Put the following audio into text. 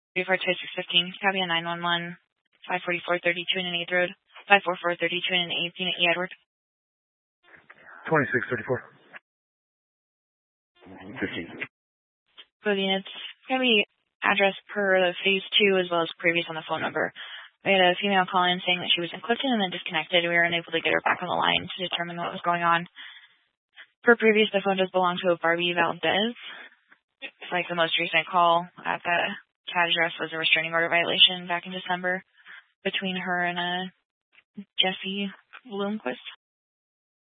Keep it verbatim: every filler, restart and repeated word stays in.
Report to six fifteen, copy on nine one one, five forty-four thirty-two in an eighth road, five forty-four thirty-two in an eighth unit, E. Edward. twenty-six thirty-four. fifteen. Both units, going to be address per the phase two as well as previous on the phone number. We had a female call in saying that she was in Clifton and then disconnected. We were unable to get her back on the line to determine what was going on. Per previous, the phone does belong to a Barbie Valdez. It's like the most recent call at the cat address was a restraining order violation back in December between her and a Jesse Bloomquist.